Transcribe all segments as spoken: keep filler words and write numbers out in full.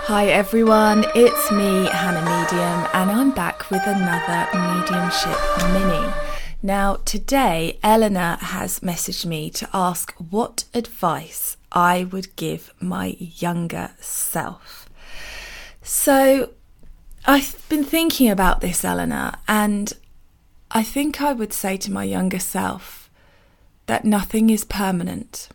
Hi everyone, it's me, Hannah Medium, and I'm back with another Mediumship Mini. Now today, Eleanor has messaged me to ask what advice I would give my younger self. So I've been thinking about this, Eleanor, and I think I would say to my younger self that nothing is permanent.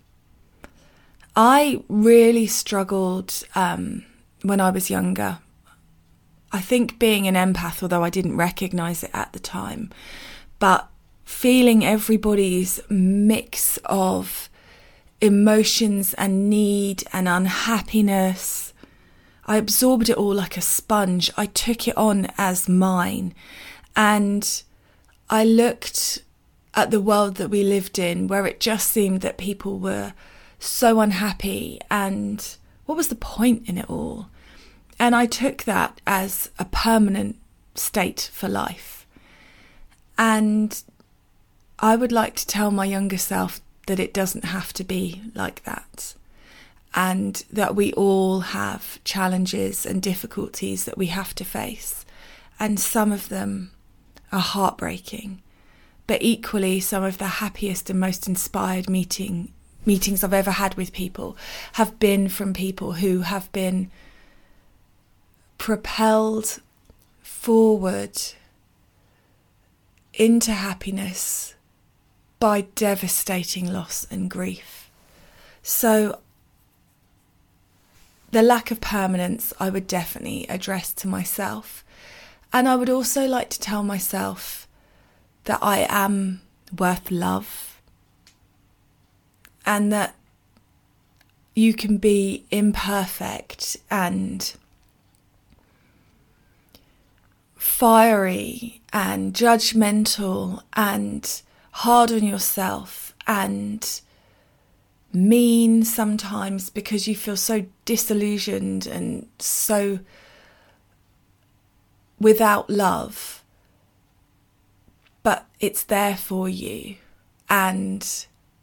I really struggled um, when I was younger. I think being an empath, although I didn't recognise it at the time, but feeling everybody's mix of emotions and need and unhappiness, I absorbed it all like a sponge. I took it on as mine, and I looked at the world that we lived in where it just seemed that people were so unhappy, and what was the point in it all? And I took that as a permanent state for life. And I would like to tell my younger self that it doesn't have to be like that, and that we all have challenges and difficulties that we have to face, and some of them are heartbreaking, but equally some of the happiest and most inspired meeting meetings I've ever had with people have been from people who have been propelled forward into happiness by devastating loss and grief. So the lack of permanence I would definitely address to myself. And I would also like to tell myself that I am worth love, and that you can be imperfect and fiery and judgmental and hard on yourself and mean sometimes because you feel so disillusioned and so without love, but it's there for you, and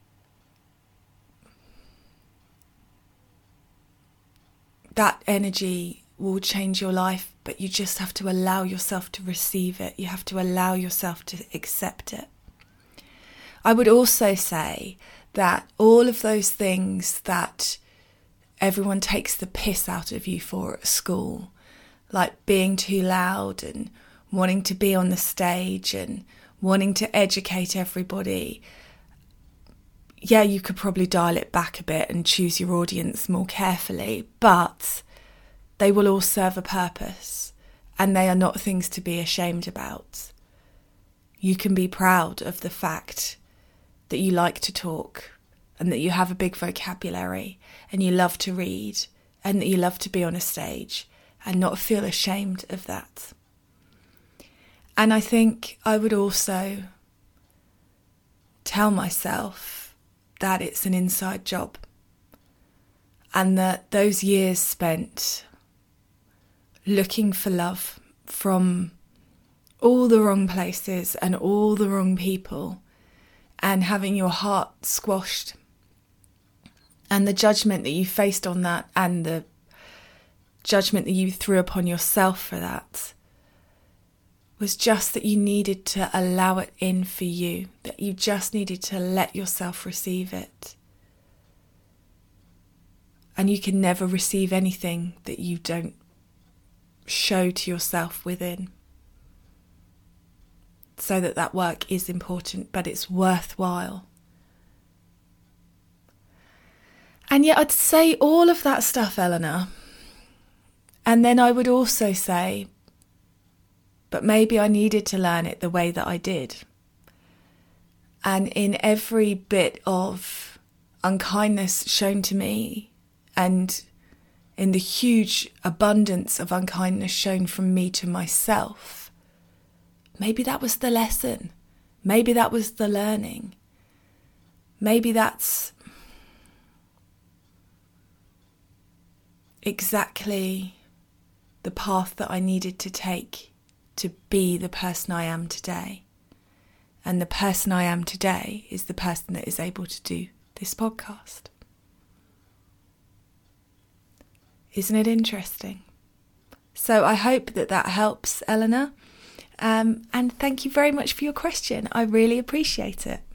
that energy will change your life, but you just have to allow yourself to receive it. You have to allow yourself to accept it. I would also say that all of those things that everyone takes the piss out of you for at school, like being too loud and wanting to be on the stage and wanting to educate everybody, yeah, you could probably dial it back a bit and choose your audience more carefully, but they will all serve a purpose, and they are not things to be ashamed about. You can be proud of the fact that you like to talk, and that you have a big vocabulary, and you love to read, and that you love to be on a stage, and not feel ashamed of that. And I think I would also tell myself that it's an inside job, and that those years spent looking for love from all the wrong places and all the wrong people, and having your heart squashed, and the judgment that you faced on that, and the judgment that you threw upon yourself for that, was just that you needed to allow it in for you, that you just needed to let yourself receive it. And you can never receive anything that you don't show to yourself within. So that that work is important, but it's worthwhile. And yet I'd say all of that stuff, Eleanor, and then I would also say, but maybe I needed to learn it the way that I did. And in every bit of unkindness shown to me, and in the huge abundance of unkindness shown from me to myself, maybe that was the lesson. Maybe that was the learning. Maybe that's exactly the path that I needed to take to be the person I am today. And the person I am today is the person that is able to do this podcast. Isn't it interesting? So I hope that that helps, Eleanor. Um, and thank you very much for your question. I really appreciate it.